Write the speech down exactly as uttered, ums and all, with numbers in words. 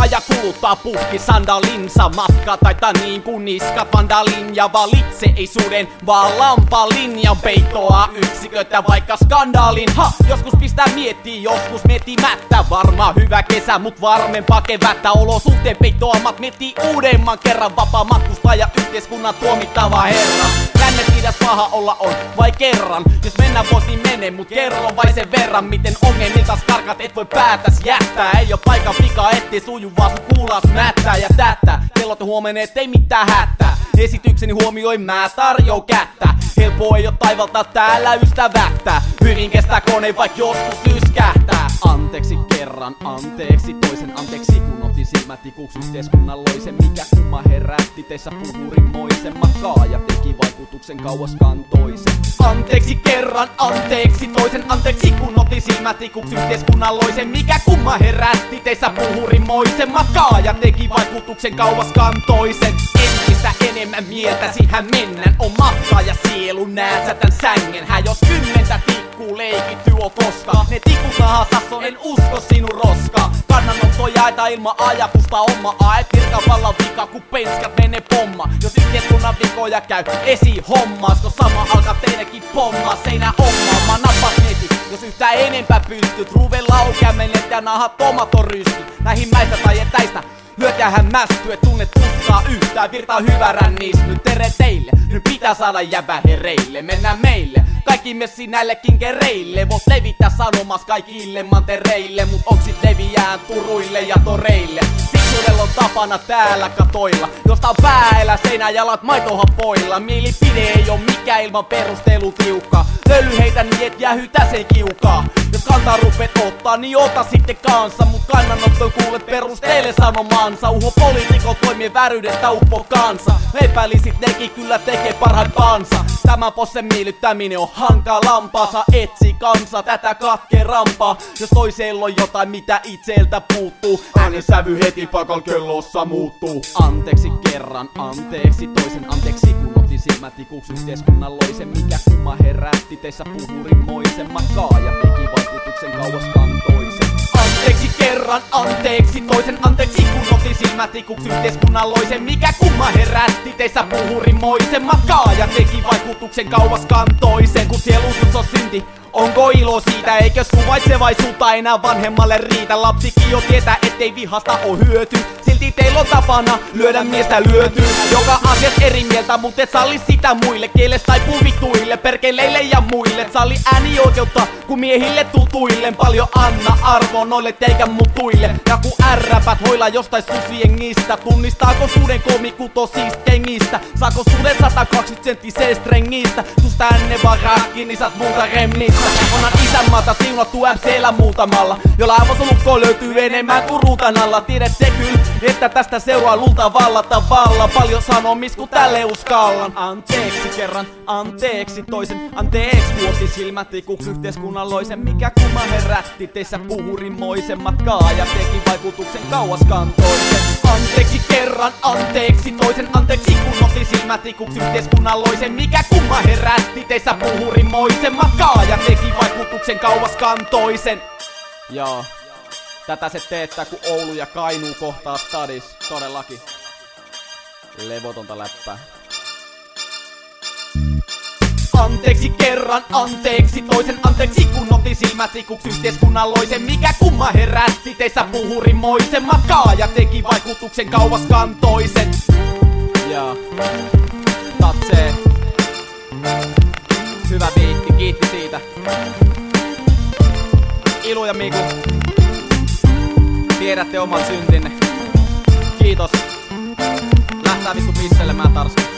kuluttaa ja kuluttaa puhki sandalinsa. Matka taita niin kuin niskat vandalin ja valitse ei suden vaan lampalinjan peittoa yksikötä vaikka skandaalin. Ha, joskus pistää miettii, joskus miettimättä. Varmaan hyvä kesä, mut varmempaa kevättä. Olosuhteen peittoamat miettii uudemman kerran. Vapaa matkustaja yhteiskunnan tuomittava herra. Lännet idäs paha olla on, vai kerran? Jos mennään vois niin mene, mut kerro vai sen verran. Miten ongelmilta skarkat et voi päätäs jättää. Ei oo paikan vika, ettei suju vaan sun kuulas mättää ja tätä. Kellot huomenee, ettei mitään hätää. Esitykseni huomioi mä tarjou kättä. Helppo ei oo taivalta täällä ystävättä. Hyvin kestää kone vaik joskus yskähtää. Anteeksi kerran, anteeksi toisen, anteeksi kun otin silmätikuks yhteiskunnan loisen. Mikä kumma herätti teissä puhurinmoisen. Makaa ja teki vaikutuksen kauas kantoisen. Anteeksi kerran, anteeksi toisen, anteeksi kun otin silmätikuks yhteiskunnan loisen. Mikä kumma herätti teissä puhurinmoisen. Makaa ja teki vaikutuksen kauas kantoisen. Entistä enemmän mieltäsihän mennään. On matkaa ja sielu näet sä tän sängen. Hän jos kymmentä tikkuu leikitty o koska. Ne tikut nahasas on en usko sinun roskaa. Kannanotto jaeta ilman ajatusta oma ae. Virkavallan vika ku penskat menee pomma. Jos yhteiskunnan vikoja käy esi hommas. Kun sama alkaa teidänkin pommaa seinä hommaa. Mä nappas neti, jos yhtä enempää pystyt. Ruven laukeamenet ja nahat tomaton rysty. Näihin mäistä tai etäistä lyötähän mästyy, et tunnet tuskaa yhtään. Virtaa hyvä rännis, nyt tere teille. Nyt pitää saada jäbä hereille, mennään meille. Kaikki messi näille kinkereille. Voit levittää sanomas kaikille mantereille. Mut oksit leviää turuille ja toreille. Fiksuudella on tapana täällä katoilla. Josta on päällä seinä jalat maitohapoilla. Mielipide ei oo mikä ilman perustelu tiukka. Löyly heitä niin et jähytä sen kiukaa. Jos kantaa rupet ottaa, niin ota sitten kanssa. Mut kannanotto kuulet perusteelle sanomansa. Uho poliitikot toimii väryydestä uppo kansa. Epäilisit nekin kyllä tekee parhaimpansa. Tämän possen miellyttäminen on hankalampaa. Saa etsi kansa tätä katkerampaa. Jos toisella on jotain mitä itseltä puuttuu. Äänen sävy heti paikalla kellossa muuttuu. Anteeksi kerran, anteeksi toisen, anteeksi kun otin silmätikuks yhteiskunnan loisen. Mikä kumma herätti teissä puhurinmoisen. Makaa ja teki vaikutuksen kauas kantoisen. Anteeksi kerran, anteeksi toisen, anteeksi kun otin silmätikuks yhteiskunnan loisen. Mikä kumma herätti teissä puhurinmoisen. Makaa ja teki vaikutuksen kauas kantoisen. Kun sielutus on synti, onko ilo siitä? Eikö suvaitsevaisuutta enää vanhemmalle riitä? Lapsikin jo tietää, ettei vihasta oo hyöty. Silti teillä on tapana lyödä miestä lyötyy. Joka asiat eri mieltä, mut et salli sitä muille. Kieles taipuu vittuille, perkeleille ja muille. Et salli ääni oikeutta, kun miehille tutuille. Paljon anna arvo noille teikä mutuille. Ja kun ärräpät hoilla jostain susiengistä. Tunnistaako suden komikutosista kengistä? Saako suden sata kaksikymmentä senttisestä strengistä? Susta änne vaan rääkki, niin saat muuta remmistä. Onhan isänmaata siunattu M C:llä muutamalla. Jolla aivosolukko löytyy enemmän kuin ruutanalla. Tiedät se kyllä, että tästä seuraa lulta vallata valla. Paljon sanomis kun tälle uskallan. Anteeksi kerran, anteeksi toisen, anteeksi vuoti silmätikuks yhteiskunnan loisen. Mikä kumma herätti teissä puhurinmoisen. Matkaa ja teki vaikutuksen kauas kantoisen. Anteeksi kerran, anteeksi toisen, anteeksi kun otin silmätikuks yhteiskunnan loisen. Mikä kumma herätti teissä puhurinmoisen. Matkaa ja teki vaikutuksen kauas kantoisen. Joo. Tätä se teettää kun Oulu ja Kainuu kohtaa stadis. Todellakin. Levotonta läppää. Anteeksi kerran, anteeksi toisen, anteeksi kun otin silmätikuks yhteiskunnan loisen. Mikä kumma herätti teissä puhurinmoisen. Matkaa ja teki vaikutuksen kauas kantoisen. Joo. Tatsee. Hyvä biitti, kiitti siitä. Ilu ja Miku. Tiedätte oman syntinne. Kiitos. Lähtää vittu pisselemään tarski.